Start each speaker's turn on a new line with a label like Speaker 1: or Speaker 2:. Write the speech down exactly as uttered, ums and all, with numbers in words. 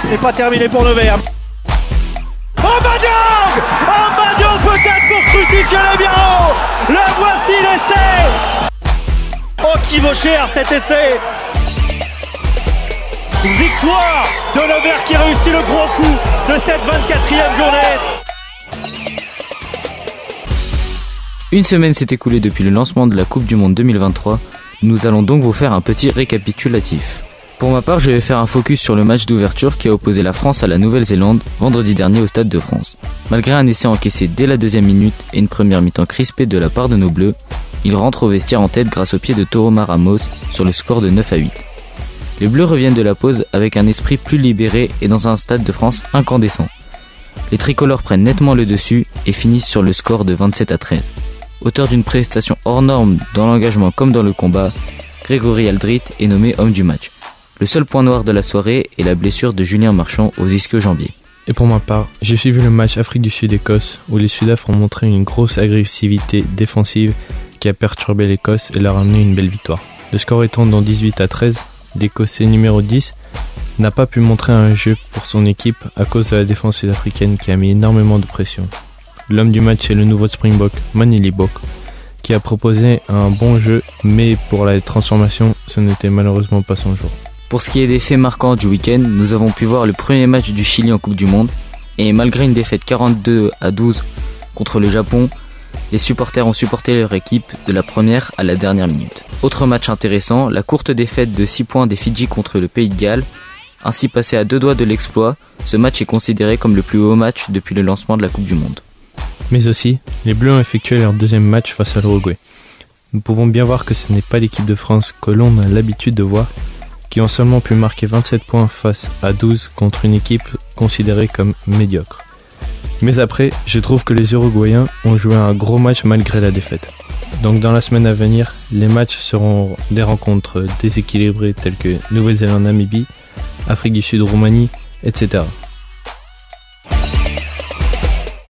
Speaker 1: Ce n'est pas terminé pour le vert. Ambadiang Ambadiang peut-être pour crucifier les Birao. Le voici l'essai. Oh, qui vaut cher cet essai. Victoire de Nevers qui réussit le gros coup de cette vingt-quatrième journée.
Speaker 2: Une semaine s'est écoulée depuis le lancement de la Coupe du Monde deux mille vingt-trois. Nous allons donc vous faire un petit récapitulatif. Pour ma part, je vais faire un focus sur le match d'ouverture qui a opposé la France à la Nouvelle-Zélande vendredi dernier au Stade de France. Malgré un essai encaissé dès la deuxième minute et une première mi-temps crispée de la part de nos Bleus, ils rentrent au vestiaire en tête grâce au pied de Toroma Ramos sur le score de neuf à huit. Les Bleus reviennent de la pause avec un esprit plus libéré et dans un Stade de France incandescent. Les tricolores prennent nettement le dessus et finissent sur le score de vingt-sept à treize. Auteur d'une prestation hors norme dans l'engagement comme dans le combat, Grégory Aldrit est nommé homme du match. Le seul point noir de la soirée est la blessure de Julien Marchand aux ischio-jambiers.
Speaker 3: Et pour ma part, j'ai suivi le match Afrique du Sud-Écosse où les Sudaf ont montré une grosse agressivité défensive qui a perturbé l'Écosse et leur a amené une belle victoire. Le score étant dans dix-huit à treize, l'Écossais numéro dix n'a pas pu montrer un jeu pour son équipe à cause de la défense sud-africaine qui a mis énormément de pression. L'homme du match est le nouveau Springbok, Manili Bok, qui a proposé un bon jeu, mais pour la transformation, ce n'était malheureusement pas son jour.
Speaker 2: Pour ce qui est des faits marquants du week-end, nous avons pu voir le premier match du Chili en Coupe du Monde, et malgré une défaite quarante-deux à douze contre le Japon, les supporters ont supporté leur équipe de la première à la dernière minute. Autre match intéressant, la courte défaite de six points des Fidji contre le Pays de Galles. Ainsi passé à deux doigts de l'exploit, ce match est considéré comme le plus haut match depuis le lancement de la Coupe du Monde.
Speaker 3: Mais aussi, les Bleus ont effectué leur deuxième match face à l'Uruguay. Nous pouvons bien voir que ce n'est pas l'équipe de France que l'on a l'habitude de voir, qui ont seulement pu marquer vingt-sept points face à douze contre une équipe considérée comme médiocre. Mais après, je trouve que les Uruguayens ont joué un gros match malgré la défaite. Donc dans la semaine à venir, les matchs seront des rencontres déséquilibrées telles que Nouvelle-Zélande-Namibie, Afrique du Sud-Roumanie, et cetera.